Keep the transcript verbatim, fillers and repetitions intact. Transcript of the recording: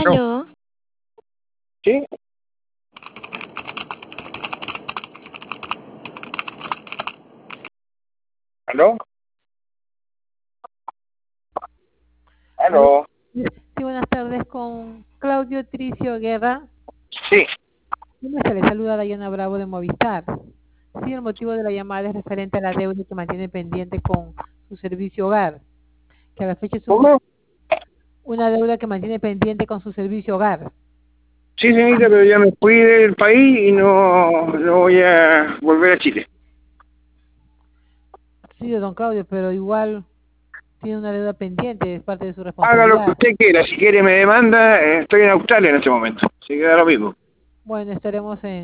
¿Aló? Aló, ¿Sí? ¿Aló? Aló, ¿Aló? sí, buenas tardes con Claudio Tricio Guerra. Sí. ¿Cómo está? Le saluda Dayana Bravo de Movistar. Sí, el motivo de la llamada es referente a la deuda que mantiene pendiente con su servicio hogar, que a la fecha es un- ¿Cómo? una deuda que mantiene pendiente con su servicio hogar. Sí, señorita, pero ya me fui del país y no, no voy a volver a Chile. Sí, don Claudio, pero igual tiene una deuda pendiente, es parte de su Haga lo que responsabilidad. usted quiera. Si quiere me demanda, eh, estoy en Australia en este momento. Así que da lo mismo. Bueno, estaremos en